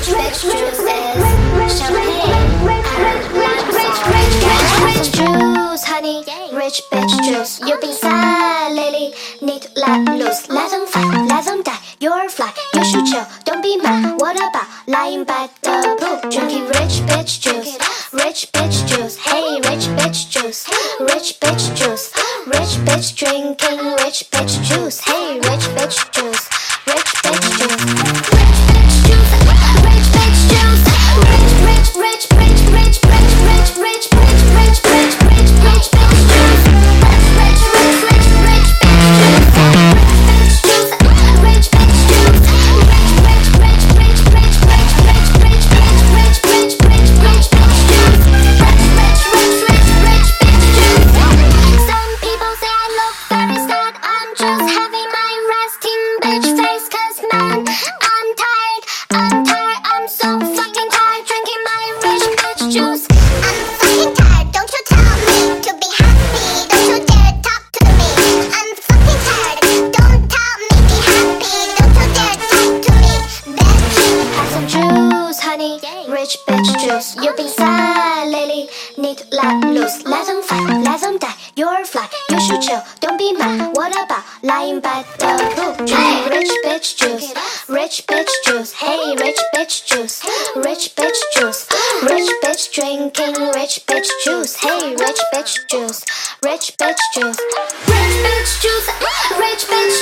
rich bitch juices, champagne and lime juice, honey, rich bitch juice. You've been sad lately, need to let loose. Let them fight, let them die, you're a fly, you should chill, don't be mad. What about lying by the pool, drinking rich bitch juice, rich bitch juice. Hey, rich bitch juice, rich bitch juice, rich bitch drinking rich bitch juice. Hey, rich bitch juice, rich bitch juice, rich bitch juice, rich bitch juice, rich rich rich rich rich rich rich rich rich rich rich rich rich bitch juice, rich rich rich rich bitch juice, rich bitch juice, rich rich rich rich rich rich rich rich rich rich rich rich rich bitch juice, rich rich rich rich rich bitch juice. Some people say I look very sad, I'm just having my resting bitch face. Cause man, I'm tired, I'm so fucking tired drinking my rich bitch juice. I'm fucking tired, don't you tell me to be happy, don't you dare talk to me. I'm fucking tired, don't tell me be happy, don't you dare talk to me, bitch. Have some juice, honey, rich bitch juice. You've been sad lately, need to let loose. Let them fight, let them die, you're a fly, you should chill, don't be mad. What about lying by the pool, drinking rich bitch juice, rich bitch juice. Hey, rich bitch juice, rich bitch juice, rich bitch drinking rich bitch juice. Hey, rich bitch juice, rich bitch juice, rich bitch juice, rich bitch